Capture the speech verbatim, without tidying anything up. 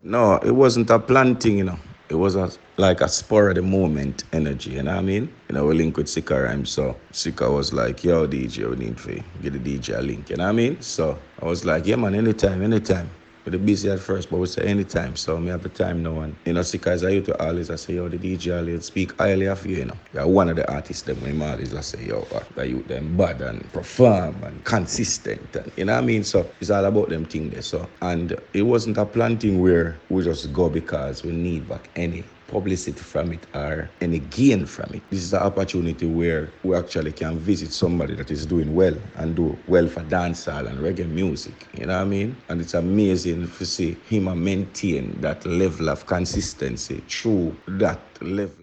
No, it wasn't a plan thing, you know. It was a, like a spur of the moment energy, you know what I mean? You know, we link with Sika Rhyme, so Sika was like, yo, D J, we need to get the D J a link, you know what I mean? So I was like, yeah, man, anytime, anytime. We were busy at first, but we say anytime, so me have the time now. And, you know, Sika, as I used to always, I say, yo, the D J always speak highly of you, you know. You're one of the artists, them, when always, I say, yo, uh, that you, them bad and perform and consistent, and, you know what I mean? So it's all about them thing there, so. And it wasn't a plan thing where we just go because we need back any publicity from it or any gain from it. This is an opportunity where we actually can visit somebody that is doing well and do well for dancehall and reggae music. You know what I mean? And it's amazing to see him maintain that level of consistency through that level.